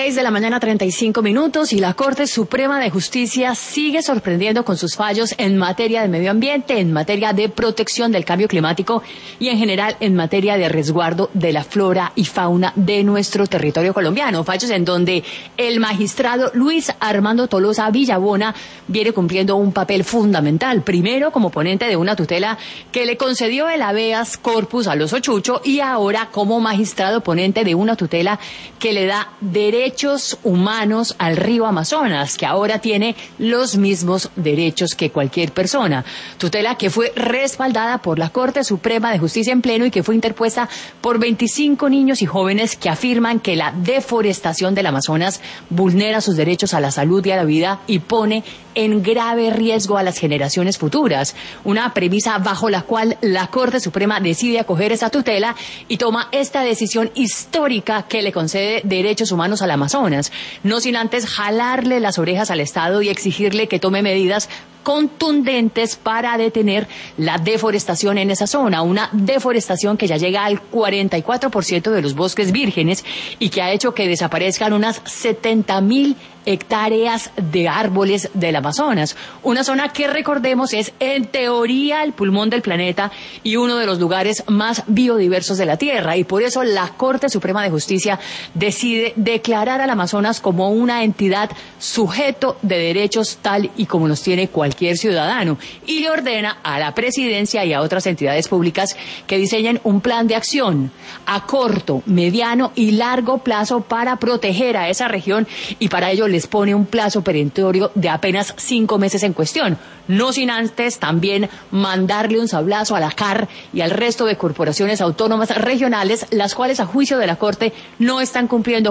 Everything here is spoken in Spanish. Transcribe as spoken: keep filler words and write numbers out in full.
Seis de la mañana, treinta y cinco minutos, y la Corte Suprema de Justicia sigue sorprendiendo con sus fallos en materia de medio ambiente, en materia de protección del cambio climático y en general en materia de resguardo de la flora y fauna de nuestro territorio colombiano. Fallos en donde el magistrado Luis Armando Tolosa Villabona viene cumpliendo un papel fundamental. Primero, como ponente de una tutela que le concedió el habeas corpus al oso Chucho, y ahora como magistrado ponente de una tutela que le da derechos humanos al río Amazonas, que ahora tiene los mismos derechos que cualquier persona. Tutela que fue respaldada por la Corte Suprema de Justicia en pleno y que fue interpuesta por veinticinco niños y jóvenes que afirman que la deforestación del Amazonas vulnera sus derechos a la salud y a la vida y pone en grave riesgo a las generaciones futuras. Una premisa bajo la cual la Corte Suprema decide acoger esa tutela y toma esta decisión histórica que le concede derechos humanos al Amazonas, no sin antes jalarle las orejas al Estado y exigirle que tome medidas contundentes para detener la deforestación en esa zona, una deforestación que ya llega al cuarenta y cuatro por ciento de los bosques vírgenes y que ha hecho que desaparezcan unas setenta mil hectáreas de árboles del Amazonas, una zona que, recordemos, es en teoría el pulmón del planeta y uno de los lugares más biodiversos de la Tierra, y por eso la Corte Suprema de Justicia decide declarar al Amazonas como una entidad sujeto de derechos tal y como los tiene cualquier ciudadano, y le ordena a la Presidencia y a otras entidades públicas que diseñen un plan de acción a corto, mediano y largo plazo para proteger a esa región, y para ello les pone un plazo perentorio de apenas cinco meses en cuestión, no sin antes también mandarle un sablazo a la C A R y al resto de corporaciones autónomas regionales, las cuales a juicio de la Corte no están cumpliendo